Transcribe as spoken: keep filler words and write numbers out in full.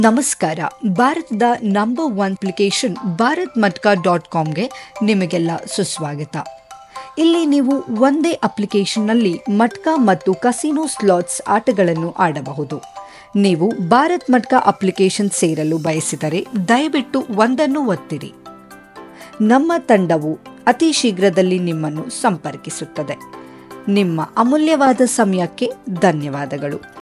ನಮಸ್ಕಾರ. ಭಾರತದ number one application Bharat Matka dot ಕಾಮ್ಗೆ ನಿಮಗೆಲ್ಲ ಸುಸ್ವಾಗತ. ಇಲ್ಲಿ ನೀವು ಒಂದೇ ಅಪ್ಲಿಕೇಶನ್ನಲ್ಲಿ ಮಟ್ಕಾ ಮತ್ತು ಕಸಿನೋ ಸ್ಲಾಟ್ಸ್ ಆಟಗಳನ್ನು ಆಡಬಹುದು. ನೀವು ಭಾರತ್ ಮಟ್ಕಾ ಅಪ್ಲಿಕೇಶನ್ ಸೇರಲು ಬಯಸಿದರೆ ದಯವಿಟ್ಟು ಒಂದನ್ನು ಒತ್ತಿರಿ. ನಮ್ಮ ತಂಡವು ಅತಿ ಶೀಘ್ರದಲ್ಲಿ ನಿಮ್ಮನ್ನು ಸಂಪರ್ಕಿಸುತ್ತದೆ. ನಿಮ್ಮ ಅಮೂಲ್ಯವಾದ ಸಮಯಕ್ಕೆ ಧನ್ಯವಾದಗಳು.